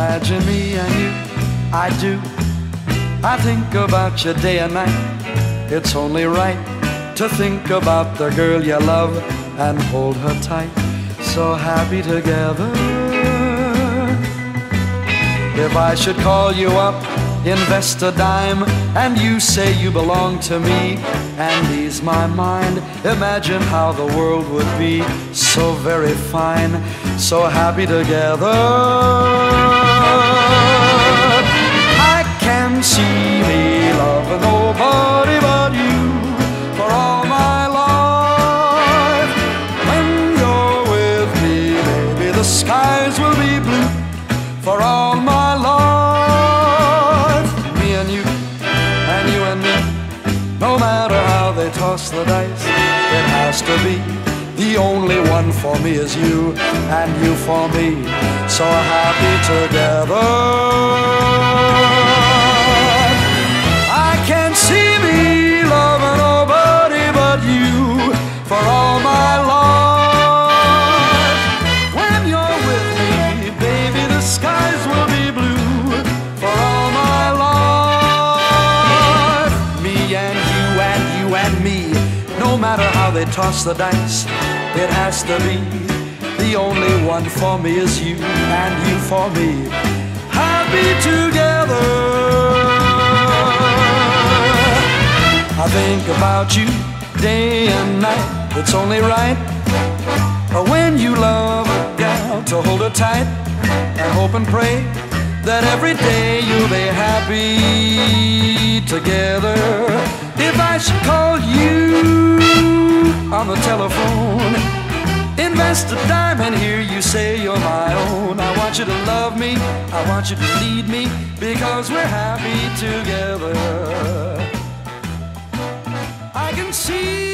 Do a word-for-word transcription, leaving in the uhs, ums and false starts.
Imagine me and you, I do. I think about you day and night. It's only right to think about the girl you love and hold her tight. So happy together. If I should call you up, invest a dime, and you say you belong to me and ease my mind, imagine how the world would be so very fine, so happy together. I can see me loving nobody but you for all my life. When you're with me, baby, the skies will be blue for all my life. Me and you, and you and me, no matter how they toss the dice, it has to be. The only one for me is you, and you for me, so happy together. I can't see me loving nobody but you for all my life. When you're with me, baby, the skies will be blue for all my life. Me and you and you and me, no matter how they toss the dice, it has to be. The only one for me is you, and you for me, happy together. I think about you day and night. It's only right when you love a gal to hold her tight and hope and pray that every day you'll be happy together. If I should call you on the telephone, invest a dime and hear you say you're my own, I want you to love me, I want you to lead me, because we're happy together. I can see